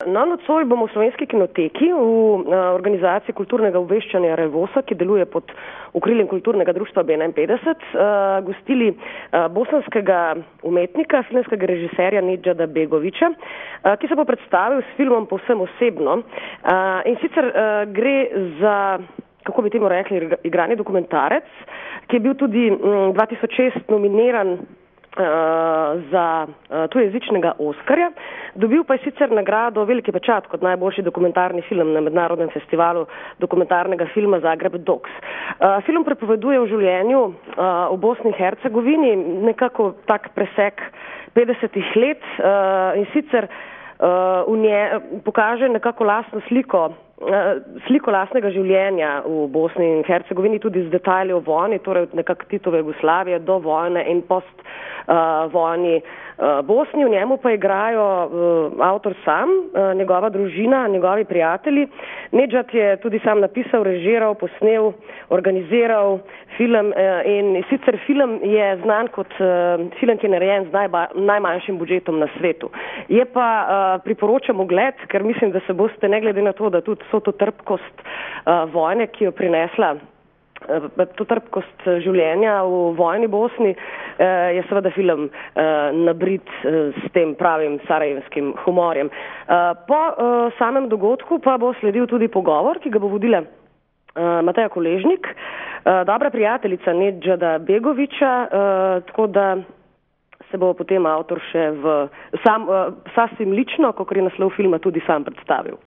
No, nocoj bomo v Slovenski kinoteki v organizaciji kulturnega obveščanja Revosa, ki deluje pod okriljem kulturnega društva B51, gostili bosanskega umetnika, filmskega režiserja Nedžada Begovića, ki se bo predstavil s filmom povsem osebno. In sicer gre za, kako bi temu rekli, igrani dokumentarec, ki je bil tudi 2006 nominiran za tujejezičnega Oskarja. Dobil pa je sicer nagrado Veliki pečat kot najboljši dokumentarni film na mednarodnem festivalu dokumentarnega filma Zagreb Docs. Film prepoveduje o življenju v Bosni in Hercegovini, nekako tak presek 50 let in sicer v njej pokaže nekako lastno sliko lastnega življenja v Bosni in Hercegovini, tudi z detajli o vojni, torej nekako Titove Jugoslavije do vojne in post vojni Bosni. V njemu pa igrajo avtor sam, njegova družina, njegovi prijatelji. Nedžad je tudi sam napisal, režiral, posnel, organiziral film in sicer film je znan kot film, ki je narejen z najmanjšim budžetom na svetu. Je pa priporočam ogled, ker mislim, da se boste, ne glede na to, da tudi so to trpkost vojne, ki jo prinesla, to trpkost življenja v vojni Bosni, je seveda film nabrit s tem pravim sarajevskim humorjem. Po samem dogodku pa bo sledil tudi pogovor, ki ga bo vodila Mateja Koležnik, dobra prijateljica Nedžada Begovića, tako da se bo potem avtor še sasvim lično, kakor je naslov filma, tudi sam predstavil.